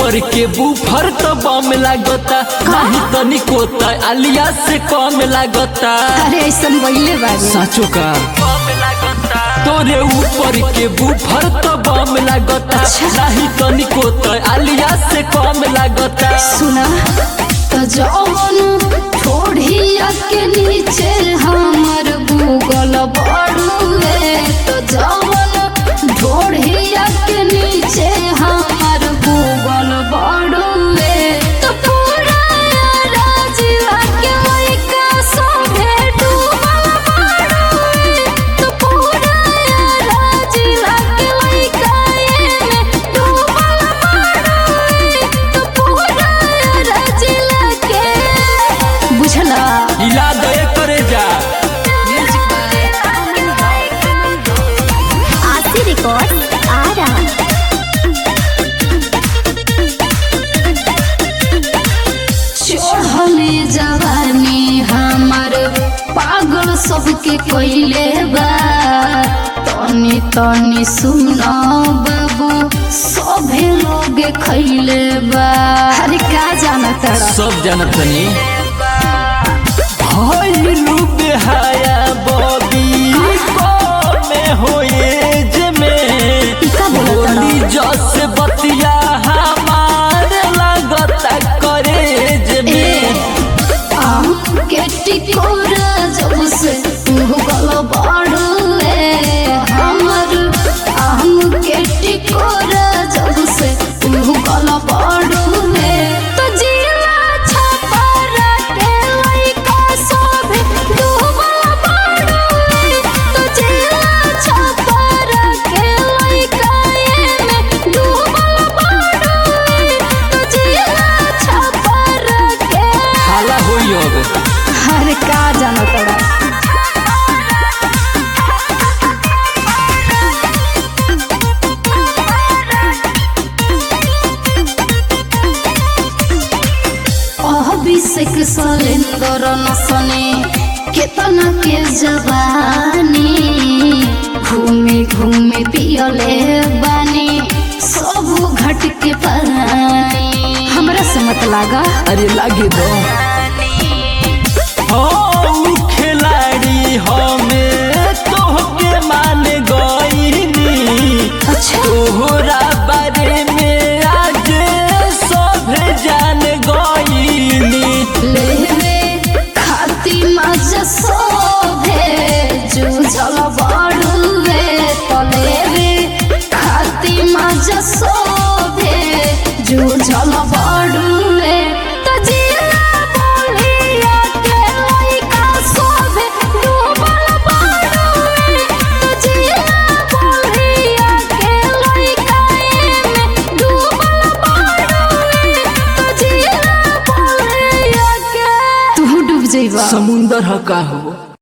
ऊपर के बूफर तो बम लागता, नहीं तनिको त आलिया से कम लागता। अरे ऐसा बोले बाबू साचो का तोरे ऊपर के बूफर तो बम लागता, नहीं तनिको त आलिया से कम लागता। सुना तो जौन ठोढ़िया के नीचे हमर गूगल बड़ुए, तो जौन ठोढ़िया के नीचे हमर गूगल बड़ुए, तो पूरा राजिया के लइका संगे डूबल बड़ुए, तो पूरा राजिया के लइका एमे डूबल बड़ुए, तो पूरा राजिया के बुझला हिला दे करे जा। आशी रिकॉर्ड आ रहा। चढ़ले जवानी हमार पागल सबके कोइले बा, तनी तनी सुनो बाबू सभे लोग खैले बा। अरे का जाना तड़ा सब जानत तनी भइलू बेहाया बॉबी को में होए जे में का बोलत बोली जस बतिया हमार लागता करे जे में आम के टिकोरा जब से भूगल बड़ुए हमर, आम के टिकोरा जब से भूगल बड़ुए, तो जिला छपरा के लइका सब डूबल बड़ुए, तो जिला छपरा के लइका एमे डूबल बड़ुए, तो जिला छपरा के हाला होई अब। अरे का जाना पड़ा अभिषेक सलेंदर नसने केतना के जवानी, घूमे घूमे पियले बानी सब घट के पानी। हमरा से मत लागा अरे लागे दो हो खिलाड़ी हमें तोहके मान गईनी, अच्छा तोहरा बारे में आज सब जान गईनी। लेवे खाती मजा सोभे जूझल बड़ुए, तो लेवे खाती मजा सोभे जूझल बड़ुए, तो जिला बोलिया के लइका सोभे डूबल बड़ुए, तो जिला बोलिया के लइका एमे डूबल बड़ुए, तो जिला बोलिया के तू डूब जइबा। समुंदर ह का हो।